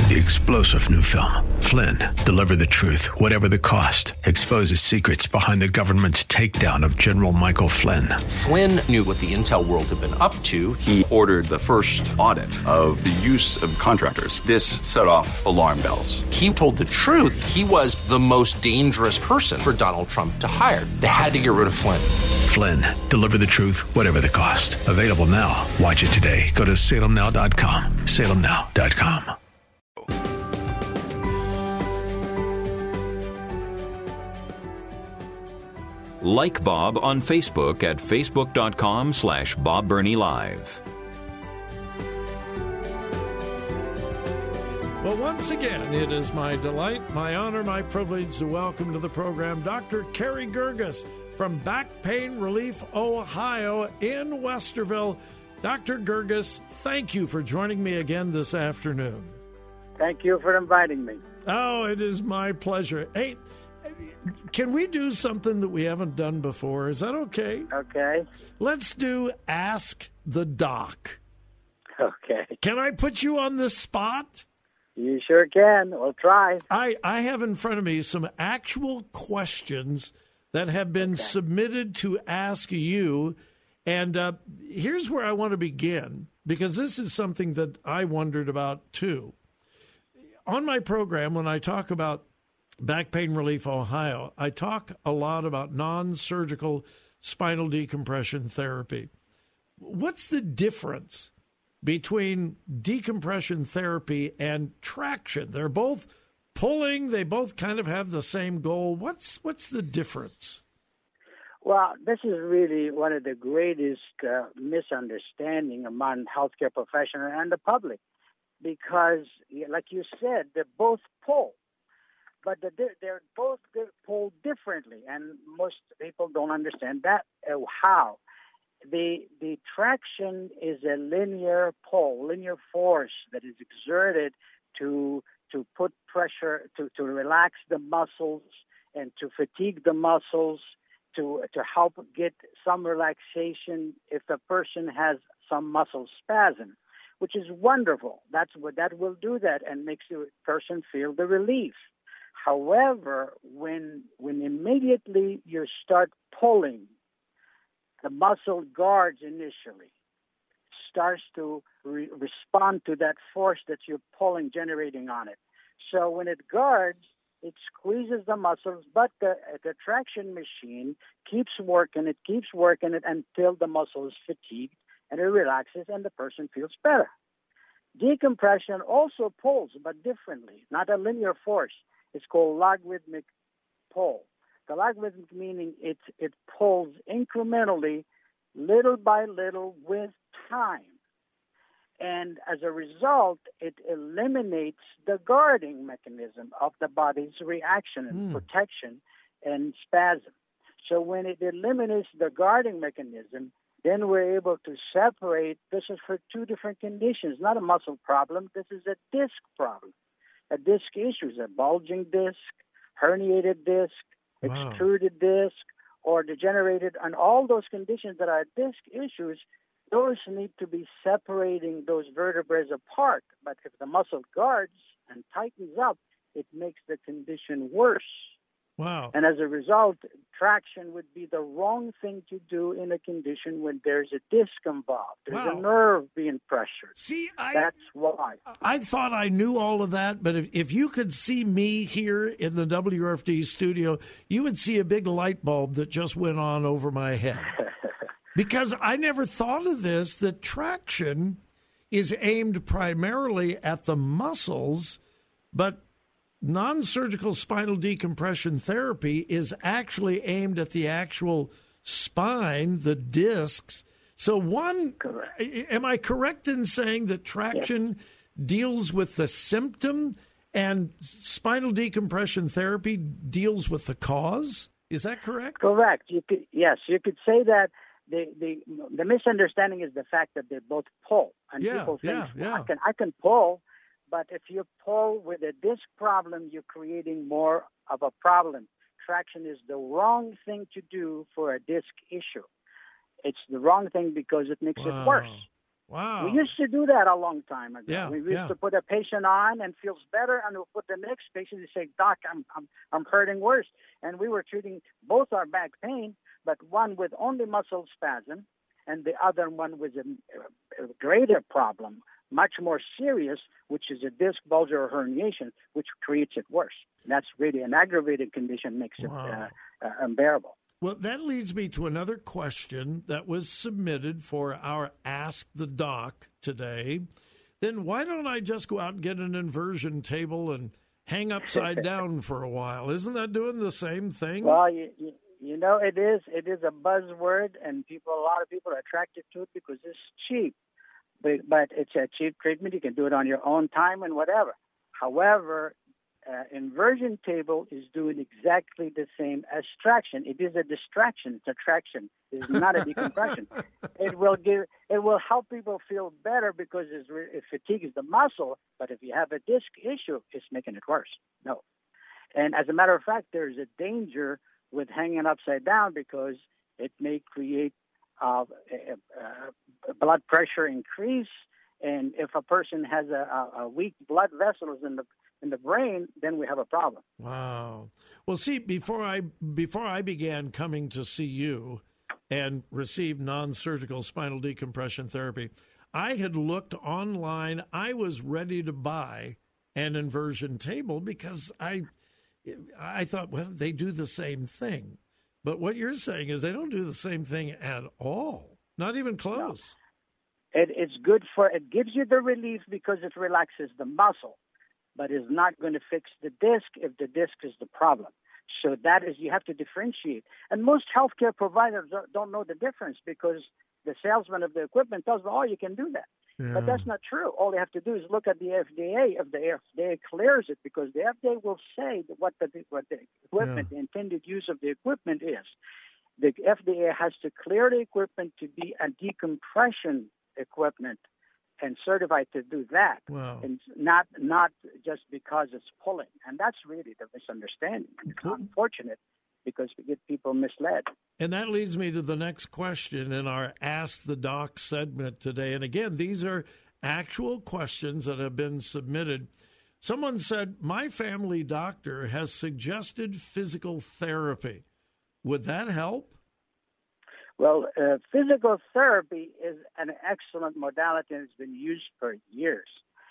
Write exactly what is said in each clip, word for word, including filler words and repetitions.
The explosive new film, Flynn, deliver the truth, whatever the cost. Exposes secrets behind the government's takedown of General Michael Flynn. Flynn knew what the intel world had been up to. He ordered the first audit of the use of contractors. This set off alarm bells. He told the truth. He was the most dangerous person for Donald Trump to hire. They had to get rid of Flynn. Flynn, deliver the truth, whatever the cost. Available now. Watch it today. Go to salem now dot com. salem now dot com. Like Bob on Facebook at facebook.com slash Bob Burney Live. Well, once again, it is my delight, my honor, my privilege to welcome to the program Doctor Carey Girgis from Back Pain Relief, Ohio in Westerville. Doctor Girgis, thank you for joining me again this afternoon. Thank you for inviting me. Oh, it is my pleasure. Hey, can we do something that we haven't done before? Is that okay? Okay. Let's do Ask the Doc. Okay. Can I put you on the spot? You sure can. We'll try. I, I have in front of me some actual questions that have been okay. submitted to ask you. And uh, here's where I want to begin, because this is something that I wondered about too. On my program, when I talk about Back Pain Relief Ohio, I talk a lot about non-surgical spinal decompression therapy. What's the difference between decompression therapy and traction? They're both pulling, they both kind of have the same goal. What's what's the difference? Well, this is really one of the greatest uh, misunderstanding among healthcare professionals and the public, because, like you said, they both pull. But they're both pulled differently, and most people don't understand that. Uh, how? The the traction is a linear pull, linear force that is exerted to to put pressure, to, to relax the muscles and to fatigue the muscles, to to help get some relaxation if the person has some muscle spasm, which is wonderful. That's what that will do that and makes the person feel the relief. However, when when immediately you start pulling, the muscle guards initially starts to re- respond to that force that you're pulling, generating on it. So when it guards, it squeezes the muscles, but the, the traction machine keeps working, it keeps working it until the muscle is fatigued and it relaxes and the person feels better. Decompression also pulls, but differently, not a linear force. It's called logarithmic pull. The logarithmic meaning it it pulls incrementally, little by little, with time. And as a result, it eliminates the guarding mechanism of the body's reaction and mm. protection and spasm. So when it eliminates the guarding mechanism, then we're able to separate. This is for two different conditions, not a muscle problem. This is a disc problem. A disc issue is a bulging disc, herniated disc, wow. extruded disc, or degenerated, and all those conditions that are disc issues, those need to be separating those vertebrae apart. But if the muscle guards and tightens up, it makes the condition worse. Wow. And as a result, traction would be the wrong thing to do in a condition when there's a disc involved. There's wow. a nerve being pressured. See, I, That's why. I thought I knew all of that, but if, if you could see me here in the W R F D studio, you would see a big light bulb that just went on over my head. Because I never thought of this, that traction is aimed primarily at the muscles, but non-surgical spinal decompression therapy is actually aimed at the actual spine, the discs. So one, correct. Am I correct in saying that traction yes. deals with the symptom and spinal decompression therapy deals with the cause? Is that correct? Correct. You could, yes, you could say that. The, the the misunderstanding is the fact that they both pull. And yeah, people think, yeah, yeah. I can I can pull. But if you pull with a disc problem, you're creating more of a problem. Traction is the wrong thing to do for a disc issue. It's the wrong thing because it makes wow. it worse. Wow. We used to do that a long time ago. Yeah, we used yeah. to put a patient on and feels better, and we'll put the next patient and say, Doc, I'm, I'm, I'm hurting worse. And we were treating both our back pain, but one with only muscle spasm and the other one with a, a greater problem, much more serious, which is a disc bulge or herniation, which creates it worse. And that's really an aggravated condition, makes it Wow. uh, uh, unbearable. Well, that leads me to another question that was submitted for our Ask the Doc today. Then why don't I just go out and get an inversion table and hang upside down for a while? Isn't that doing the same thing? Well, you, you, you know, it is. It is a buzzword, and people, a lot of people are attracted to it because it's cheap. But, but it's a cheap treatment. You can do it on your own time and whatever. However, uh, inversion table is doing exactly the same as traction. It is a distraction. It's a traction. It's not a decompression. It will give. It will help people feel better because it's re- it fatigues the muscle. But if you have a disc issue, it's making it worse. No. And as a matter of fact, there's a danger with hanging upside down because it may create uh, uh, blood pressure increase. And if a person has a, a weak blood vessels in the in the brain, then we have a problem. Wow. Well, see, before I before I began coming to see you and receive non-surgical spinal decompression therapy, I had looked online. I was ready to buy an inversion table because I I thought, well, they do the same thing. But what you're saying is they don't do the same thing at all, not even close. No. It, it's good for, it gives you the relief because it relaxes the muscle, but is not going to fix the disc if the disc is the problem. So that is, you have to differentiate. And most healthcare providers don't, don't know the difference because the salesman of the equipment tells them, oh, you can do that. Yeah. But that's not true. All they have to do is look at the F D A. If the F D A clears it, because the F D A will say what the, what the equipment, Yeah. the intended use of the equipment is. The F D A has to clear the equipment to be a decompression equipment and certified to do that, Wow. and not not just because it's pulling. And that's really the misunderstanding. It's unfortunate because we get people misled. And that leads me to the next question in our Ask the Doc segment today. And again, these are actual questions that have been submitted. Someone said, my family doctor has suggested physical therapy. Would that help? Well, uh, physical therapy is an excellent modality and it's been used for years.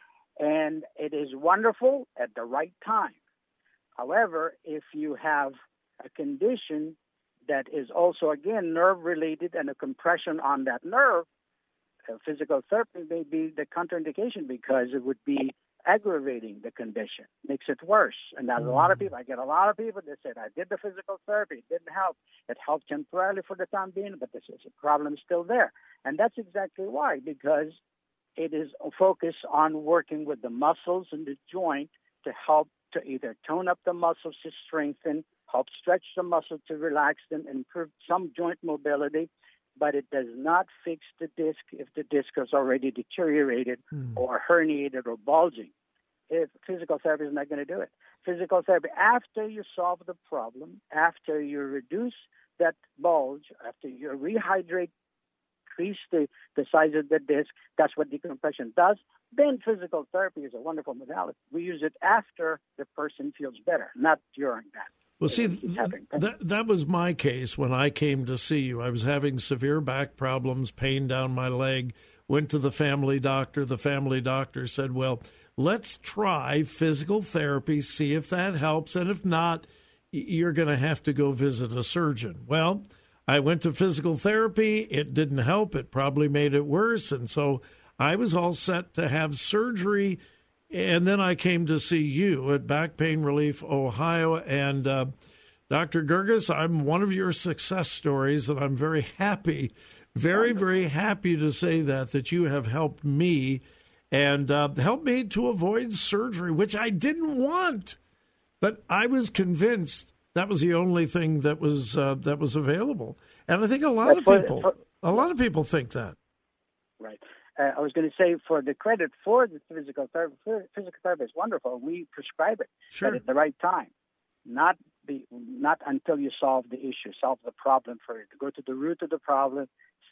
And it is wonderful at the right time. However, if you have a condition that is also, again, nerve-related and a compression on that nerve, uh, physical therapy may be the contraindication because it would be aggravating the condition, makes it worse. And there's a lot of people, I get a lot of people that said, I did the physical therapy, it didn't help. It helped temporarily for the time being, but this is a problem still there. And that's exactly why, because it is focused on working with the muscles in the joint to help to either tone up the muscles to strengthen, help stretch the muscle to relax them, improve some joint mobility, but it does not fix the disc if the disc is already deteriorated mm. or herniated or bulging. If physical therapy is not going to do it. Physical therapy, after you solve the problem, after you reduce that bulge, after you rehydrate, increase the, the size of the disc, that's what decompression does, then physical therapy is a wonderful modality. We use it after the person feels better, not during that. Well, see, that that was my case when I came to see you. I was having severe back problems, pain down my leg, went to the family doctor. The family doctor said, well, let's try physical therapy, see if that helps, and if not, you're going to have to go visit a surgeon. Well, I went to physical therapy. It didn't help. It probably made it worse, and so I was all set to have surgery. And then I came to see you at Back Pain Relief, Ohio. And uh, Doctor Gerges, I'm one of your success stories, and I'm very happy, very, very happy to say that, that you have helped me and uh, helped me to avoid surgery, which I didn't want. But I was convinced that was the only thing that was uh, that was available. And I think a lot of people, a lot of people think that. Right. Uh, I was going to say, for the credit for the physical therapy, physical therapy is wonderful. We prescribe it, sure. but at the right time, not be, not until you solve the issue, solve the problem for it. Go to the root of the problem,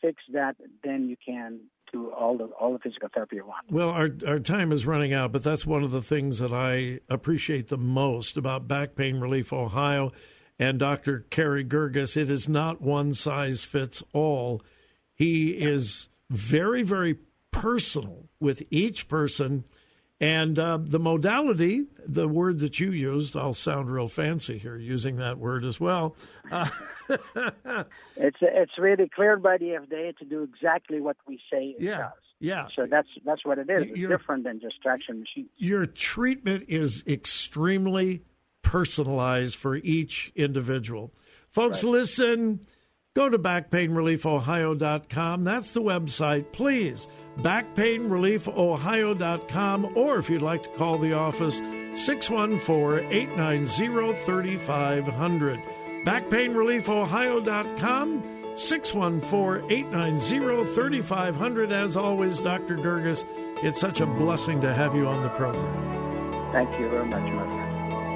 fix that, then you can do all the all the physical therapy you want. Well, our our time is running out, but that's one of the things that I appreciate the most about Back Pain Relief Ohio and Doctor Kerry Girgis. It is not one size fits all. He is very, very personal with each person. And uh, the modality, the word that you used, I'll sound real fancy here using that word as well. Uh, it's it's really cleared by the F D A to do exactly what we say it yeah, does. Yeah. So that's that's what it is. It's You're, different than just traction machines. Your treatment is extremely personalized for each individual. Folks, right. Listen, go to back pain relief ohio dot com. That's the website. Please, back pain relief ohio dot com, or if you'd like to call the office, six one four, eight nine zero, three five zero zero. back pain relief ohio dot com, six one four, eight nine zero, three five zero zero. As always, Doctor Girgis, it's such a blessing to have you on the program. Thank you very much, my friend.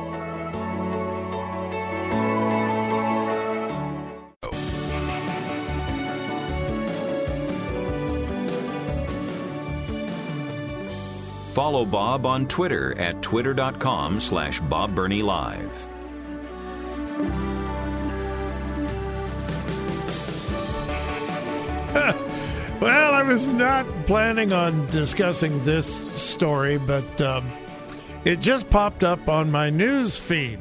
Follow Bob on Twitter at twitter.com slash Bob Burney Live. Well, I was not planning on discussing this story, but um, it just popped up on my news feed.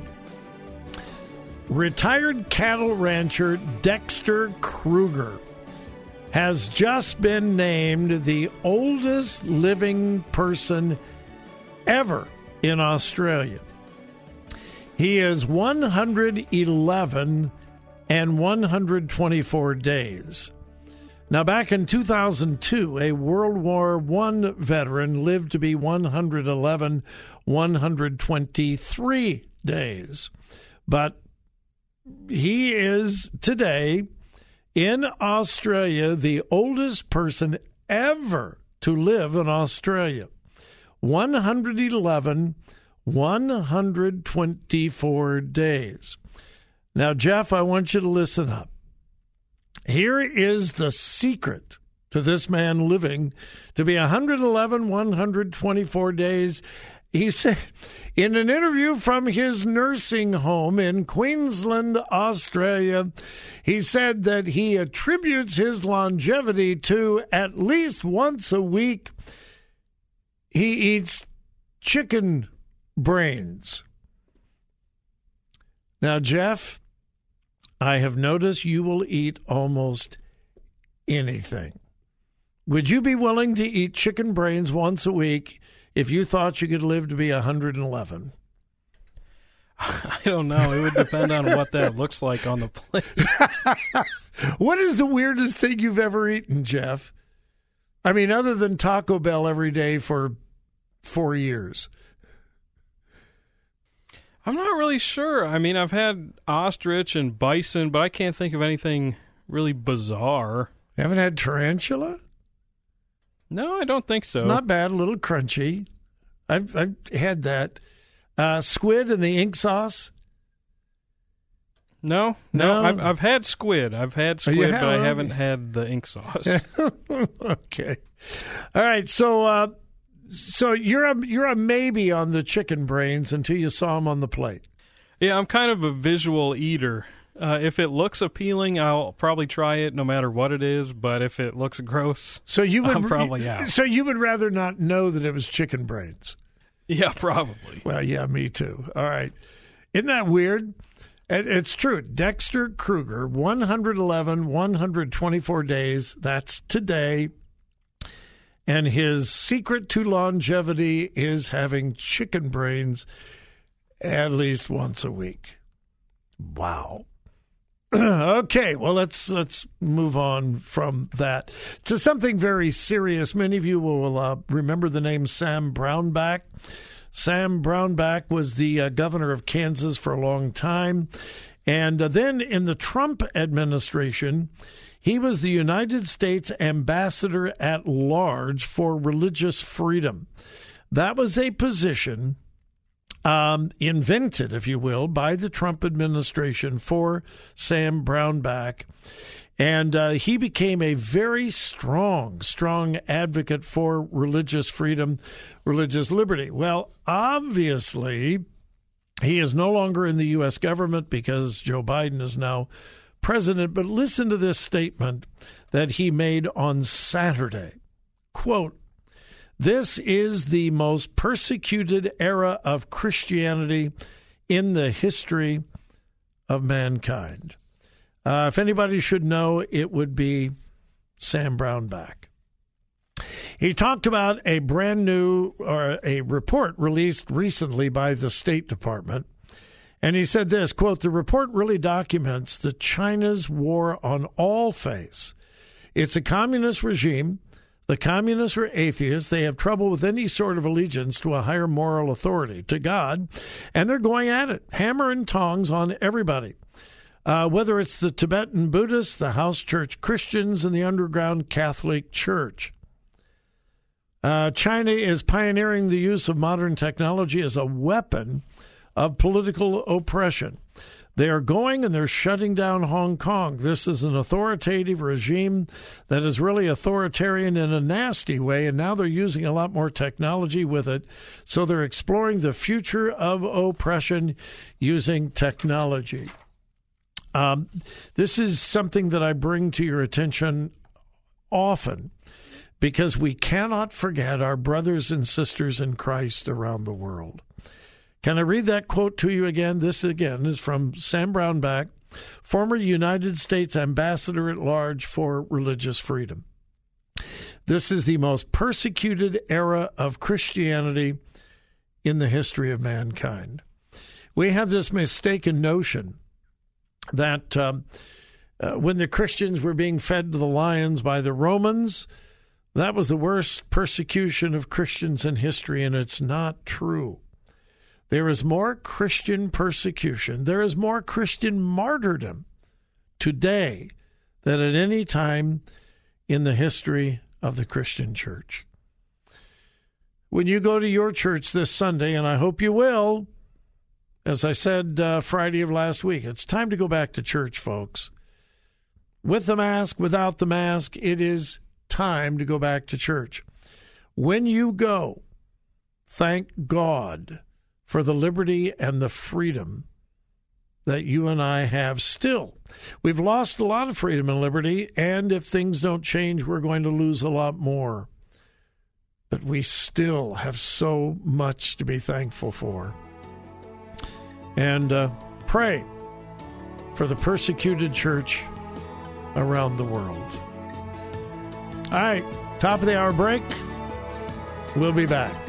Retired cattle rancher Dexter Kruger has just been named the oldest living person ever in Australia. He is one hundred eleven and one hundred twenty-four days. Now, back in two thousand two, a World War One veteran lived to be one hundred eleven, one hundred twenty-three days. But he is today in Australia the oldest person ever to live in Australia. one hundred eleven, one hundred twenty-four days. Now, Jeff, I want you to listen up. Here is the secret to this man living to be one hundred eleven, one hundred twenty-four days. He said in an interview from his nursing home in Queensland, Australia, he said that he attributes his longevity to at least once a week he eats chicken brains. Now, Jeff, I have noticed you will eat almost anything. Would you be willing to eat chicken brains once a week if you thought you could live to be one hundred eleven? I don't know. It would depend on what that looks like on the plate. What is the weirdest thing you've ever eaten, Jeff? I mean, other than Taco Bell every day for four years. I'm not really sure. I mean, I've had ostrich and bison, but I can't think of anything really bizarre. You haven't had tarantula? No, I don't think so. It's not bad, a little crunchy. I've I've had that. Uh, squid and the ink sauce? No, no. no I've I've had squid. I've had squid, oh, but I haven't had the ink sauce. Okay. All right. So, uh, so you're a you're a maybe on the chicken brains until you saw them on the plate. Yeah, I'm kind of a visual eater. Uh, if it looks appealing, I'll probably try it no matter what it is. But if it looks gross, so you would I'm probably out. So you would rather not know that it was chicken brains? Yeah, probably. Well, yeah, me too. All right. Isn't that weird? It's true. Dexter Kruger, one hundred eleven, one hundred twenty-four days. That's today. And his secret to longevity is having chicken brains at least once a week. Wow. Okay, well, let's let's move on from that to something very serious. Many of you will uh, remember the name Sam Brownback. Sam Brownback was the uh, governor of Kansas for a long time. And uh, then in the Trump administration, he was the United States ambassador at large for religious freedom. That was a position Um, invented, if you will, by the Trump administration for Sam Brownback. And uh, he became a very strong, strong advocate for religious freedom, religious liberty. Well, obviously, he is no longer in the U S government because Joe Biden is now president. But listen to this statement that he made on Saturday. Quote, "This is the most persecuted era of Christianity in the history of mankind." Uh, if anybody should know, it would be Sam Brownback. He talked about a brand new or a report released recently by the State Department. And he said this, quote, "The report really documents the China's war on all faiths. It's a communist regime. The communists are atheists. They have trouble with any sort of allegiance to a higher moral authority, to God, and they're going at it, hammer and tongs on everybody. Uh, whether it's the Tibetan Buddhists, the house church Christians, and the underground Catholic Church. Uh, China is pioneering the use of modern technology as a weapon of political oppression. They are going and they're shutting down Hong Kong. This is an authoritative regime that is really authoritarian in a nasty way, and now they're using a lot more technology with it. So they're exploring the future of oppression using technology." Um, this is something that I bring to your attention often because we cannot forget our brothers and sisters in Christ around the world. Can I read that quote to you again? This, again, is from Sam Brownback, former United States Ambassador at Large for Religious Freedom. "This is the most persecuted era of Christianity in the history of mankind." We have this mistaken notion that um, uh, when the Christians were being fed to the lions by the Romans, that was the worst persecution of Christians in history, and it's not true. There is more Christian persecution, there is more Christian martyrdom today than at any time in the history of the Christian church. When you go to your church this Sunday, and I hope you will, as I said uh, Friday of last week, it's time to go back to church, folks. With the mask, without the mask, it is time to go back to church. When you go, thank God for the liberty and the freedom that you and I have still. We've lost a lot of freedom and liberty, and if things don't change, we're going to lose a lot more. But we still have so much to be thankful for. And uh, pray for the persecuted church around the world. All right, top of the hour break. We'll be back.